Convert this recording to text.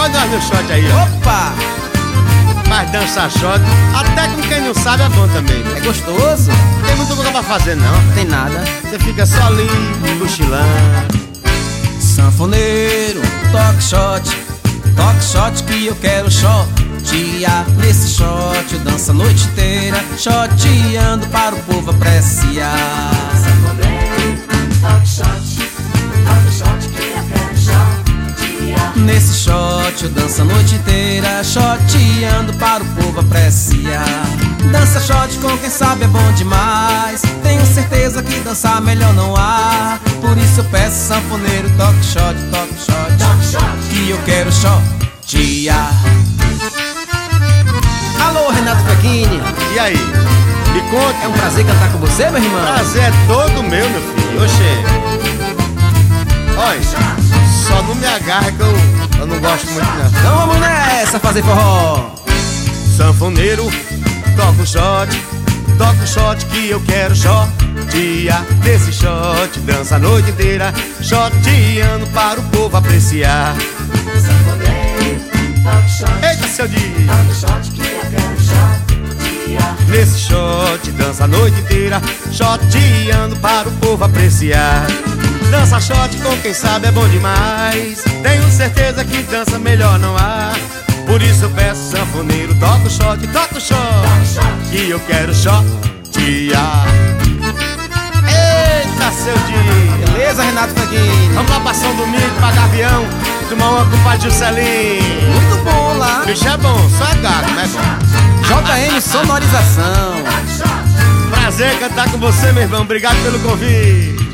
manda mais meu shot aí, ó. Opa! Mas dançar shot, até com quem não sabe é bom também. É gostoso? Não tem muita coisa pra fazer não. Tem nada. Você fica só ali, cochilando. Sanfoneiro, toque shot que eu quero shotear. Nesse shot eu danço a noite inteira, shoteando para o povo apreciar. Sanfoneiro, toque shot que eu quero shotear. Nesse shot eu danço a noite inteira, shoteando para o povo apreciar. Dança shot com quem sabe é bom demais. Tenho certeza que dançar melhor não há. Por isso eu peço sanfoneiro, toque shot que eu quero shotear. Alô, Renato Fechini. E aí? Me conta. É um prazer cantar com você, meu irmão. Prazer é todo meu filho. Oxê. Olha, só não me agarra que eu não gosto muito não. Então vamos nessa fazer forró. Sanfoneiro, toca o shot que eu quero shotear. Nesse shot dança a noite inteira, shoteando para o povo apreciar. Sanfoneiro, toque shot. Eita, seu dia! Toque shot que eu quero shotear. Nesse shot dança a noite inteira, shoteando para o povo apreciar. Dança shot com quem sabe é bom demais. Tenho certeza que dança melhor não há. Por isso eu peço sanfoneiro, toca o shot que eu quero shotear. Eita, seu dia! Beleza, Renato Fechini? Vamos lá pra São Domingo, pra Gavião, tomar uma com o pai Juscelino. Muito bom lá. Bicho é bom, só é gago, não é bom. JM Sonorização. Prazer cantar com você, meu irmão. Obrigado pelo convite.